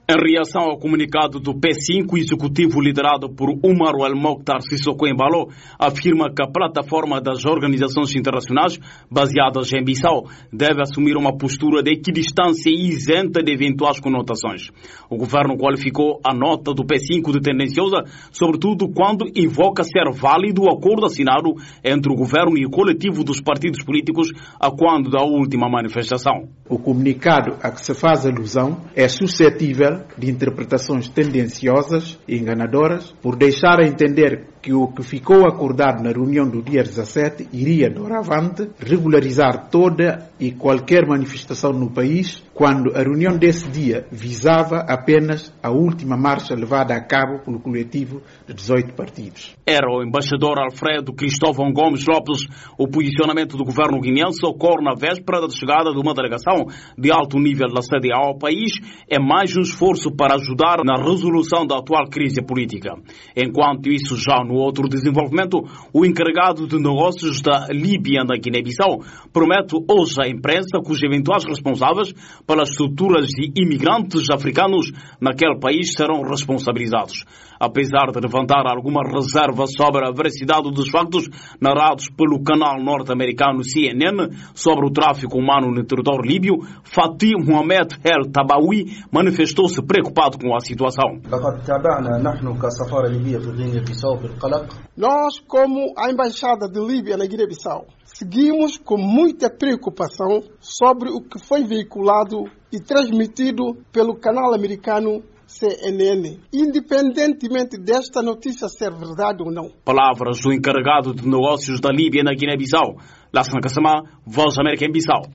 Em reação ao comunicado do P5, o executivo liderado por Umar El-Mokhtar Sissoko Embalo afirma que a plataforma das organizações internacionais baseadas em Bissau deve assumir uma postura de equidistância e isenta de eventuais conotações. O governo qualificou a nota do P5 de tendenciosa, sobretudo quando invoca ser válido o acordo assinado entre o governo e o coletivo dos partidos políticos a quando da última manifestação. O comunicado a que se faz alusão é suscetível de interpretações tendenciosas e enganadoras, por deixar a entender que o que ficou acordado na reunião do dia 17 iria, doravante, regularizar toda e qualquer manifestação no país, quando a reunião desse dia visava apenas a última marcha levada a cabo pelo coletivo de 18 partidos. Era o embaixador Alfredo Cristóvão Gomes Lopes. O posicionamento do governo guineense ocorre na véspera da chegada de uma delegação de alto nível da CDAO ao país. É mais um esforço para ajudar na resolução da atual crise política. Enquanto isso, já no outro desenvolvimento, o encarregado de negócios da Líbia na Guiné-Bissau promete hoje à imprensa que os eventuais responsáveis pelas estruturas de imigrantes africanos naquele país serão responsabilizados. Apesar de levantar alguma reserva sobre a veracidade dos factos narrados pelo canal norte-americano CNN sobre o tráfico humano no território líbio, Fatih Mohamed El Tabawi manifestou-se preocupado com a situação. Nós, como a Embaixada de Líbia na Guiné-Bissau, seguimos com muita preocupação sobre o que foi veiculado e transmitido pelo canal americano CNN, independentemente desta notícia ser verdade ou não. Palavras do encarregado de negócios da Líbia na Guiné-Bissau. Lassana Kassamá, Voz da América em Bissau.